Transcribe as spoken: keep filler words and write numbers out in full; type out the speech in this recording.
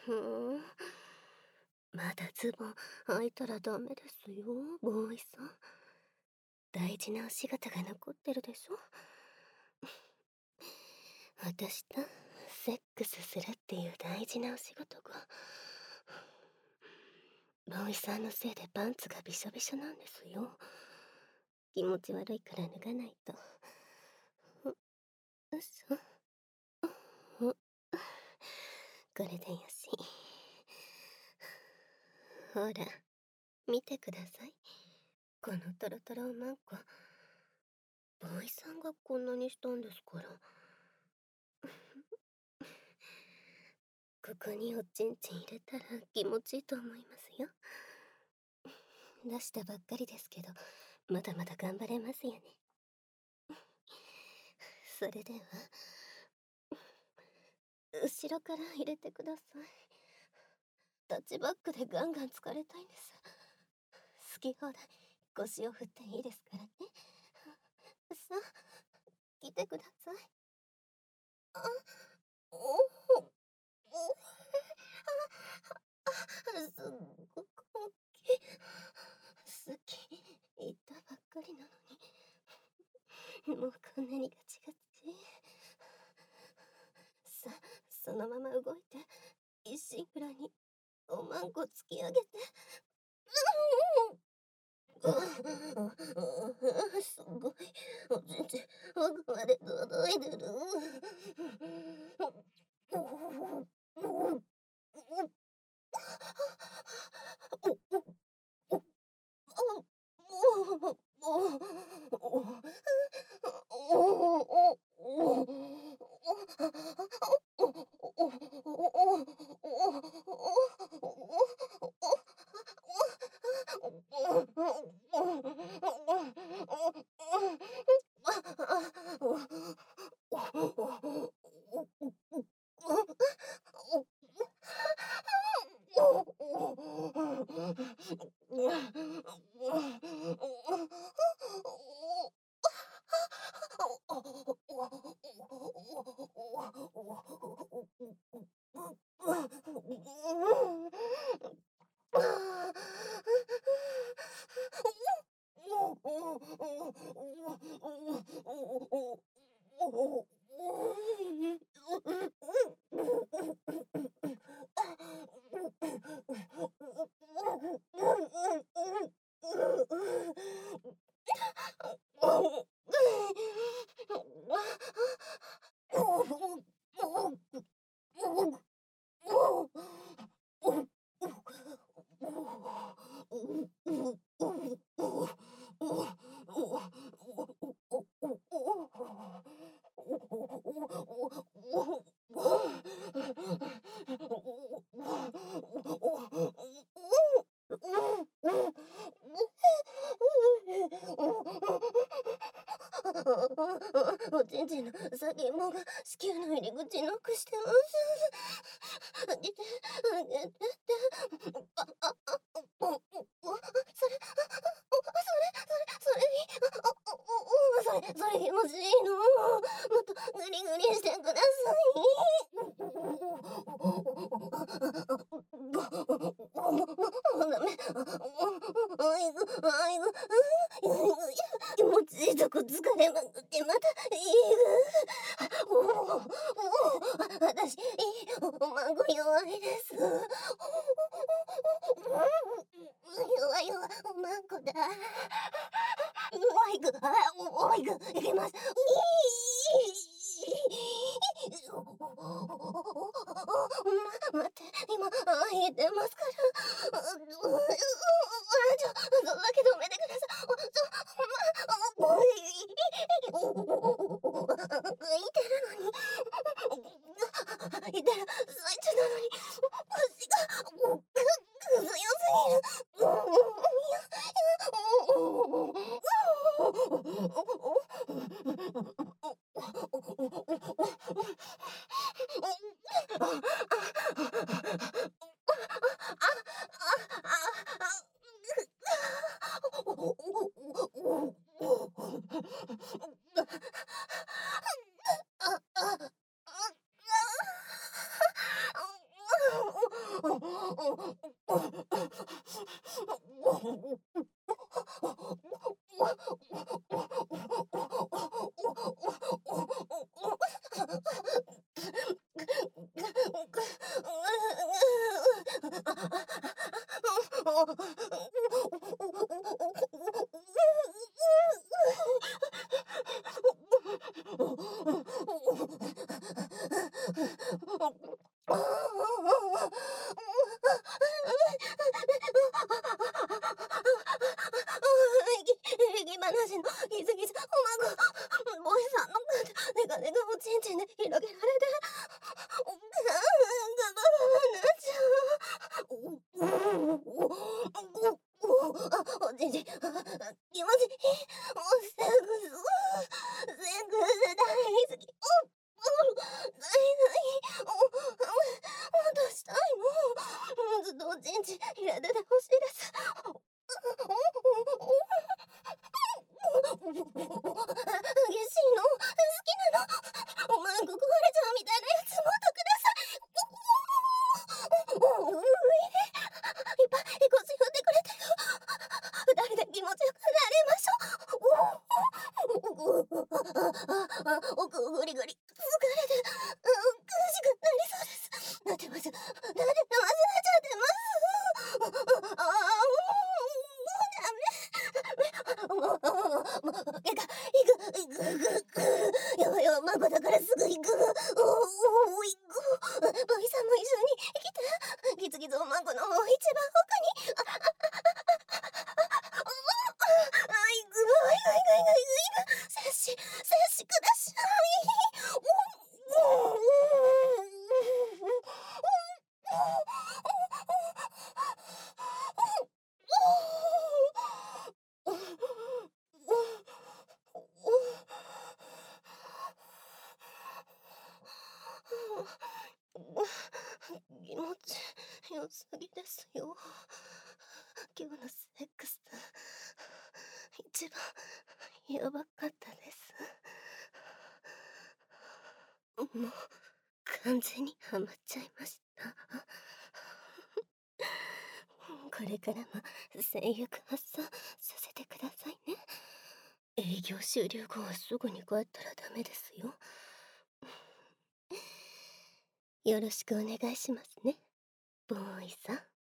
ふーん。まだズボン履いたらダメですよ、ボーイさん。大事なお仕事が残ってるでしょ。私とセックスするっていう大事なお仕事が、ボーイさんのせいでパンツがびしょびしょなんですよ。気持ち悪いから脱がないと。う、うそ。う、これでよし。ほら、見てください。このトロトロおまんこ。ボーイさんがこんなにしたんですから。ここにおちんちん入れたら気持ちいいと思いますよ。出したばっかりですけど、まだまだ頑張れますよね。それでは、後ろから入れてください。タッチバックでガンガン疲れたいんです。好き放題腰を振っていいですからね。さあ、来てください。あ、おお、お、あ、すっごく大きい。好き、言ったばっかりなのに。もうこんなにガチガチ。さ、そのまま動いて、一心不乱におまんこ突き上げて。すごい、おちんちん奥まで届いてる。おちんちんの先っぽが子宮の入り口ノックしてます。あげて、あげてって。あ、あ、あ、お、お、お、それ、お、それ、それ、それいい。あ、お、お、それ、それ気持ちいいの。もっとグリグリしてください。ダメ。あいぐ、あいぐ、気持ちいいとこ疲れまくってまたいいぐ。おお、おお、私いいおまんこ弱いです。弱い弱いおまんこだ。おいぐ、おいぐ、いきます。ま、待って、今、開いてますから。う、う、う、ちょ、それだけ止めてください。ちょ、ま、おい、いてるのに。いてる最中なのに、腰が、く、強すぎる。 ぎ話のギスギスおまごボイさんのネガネガおちんちんで広げられておぐぐぐなっちゃうおちんちん気持ちいいおセックスセックス大好きお大好きおどうしたいのずっとおちんちん入れててほしいです激しいの好きなのお前ここ壊れちゃうみたいなやつもっとくださいおおいいっぱい腰振ってくれてよ二人で気持ちよくなりましょう奥ぐりぐり疲れて苦しくなりそうですなってますなってますなっちゃってますああもうダメもうもう行く行く行く行くやばいよ孫だからすぐ行くおお行くバイさんも一緒に来てギツギツお孫の一番奥にああああああ行く行く行く行く行く接し接しくださいおお気持ち良すぎですよ。今日のセックス一番やばかったです。もう完全にハマっちゃいました。これからも性欲発散させてくださいね。営業終了後はすぐに帰ったらダメですよ。よろしくお願いしますね、ボーイさん。